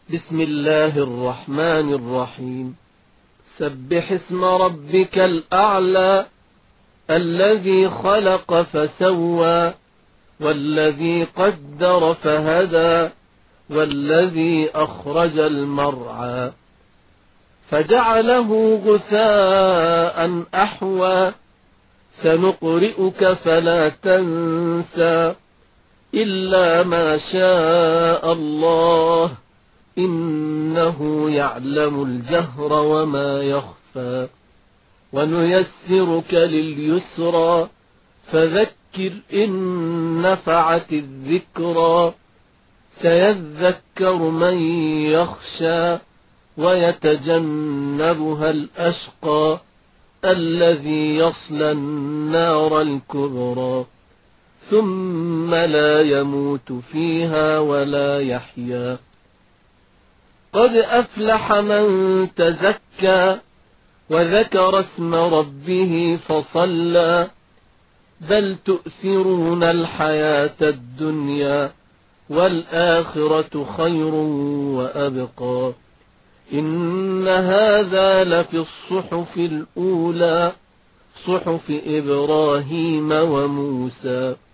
بسم الله الرحمن الرحيم. سبح اسم ربك الأعلى الذي خلق فسوى والذي قدر فهدى والذي أخرج المرعى فجعله غثاء أحوى سنقرئك فلا تنسى إلا ما شاء الله إنه يعلم الجهر وما يخفى ونيسرك لليسرى فذكر إن نفعت الذكرى سيذكر من يخشى ويتجنبها الأشقى الذي يصلى النار الكبرى ثم لا يموت فيها ولا يحيا قد أفلح من تزكى وذكر اسم ربه فصلى بل تؤثرون الحياة الدنيا والآخرة خير وأبقى إن هذا لفي الصحف الأولى صحف إبراهيم وموسى.